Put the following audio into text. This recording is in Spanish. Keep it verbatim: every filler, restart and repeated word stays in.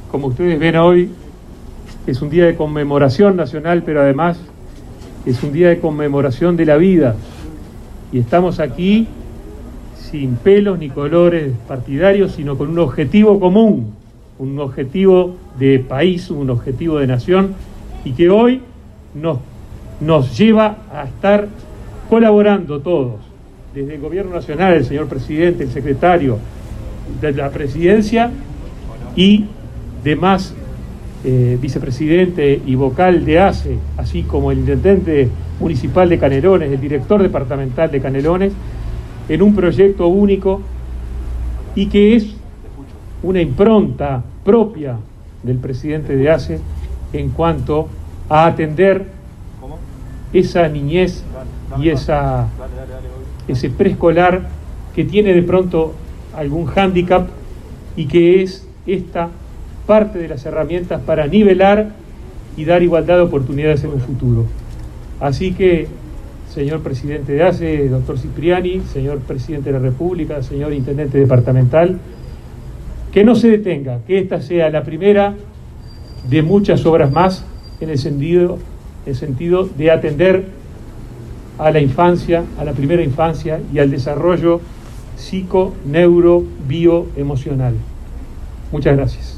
como ustedes ven hoy, es un día de conmemoración nacional, pero además es un día de conmemoración de la vida. Y estamos aquí sin pelos ni colores partidarios, sino con un objetivo común, un objetivo de país, un objetivo de nación, y que hoy nos, nos lleva a estar colaborando todos, desde el Gobierno Nacional, el señor Presidente, el Secretario de la Presidencia y demás eh, Vicepresidente y vocal de A C E, así como el Intendente Municipal de Canelones, el Director Departamental de Canelones, en un proyecto único y que es una impronta propia del Presidente de A C E en cuanto a atender esa niñez y esa, ese preescolar que tiene de pronto algún hándicap y que es esta parte de las herramientas para nivelar y dar igualdad de oportunidades en un futuro. Así que, señor Presidente de A C E, doctor Cipriani, señor Presidente de la República, señor Intendente Departamental, que no se detenga, que esta sea la primera de muchas obras más en el sentido, en el sentido de atender a la infancia, a la primera infancia y al desarrollo psico, neuro, bioemocional. Muchas gracias.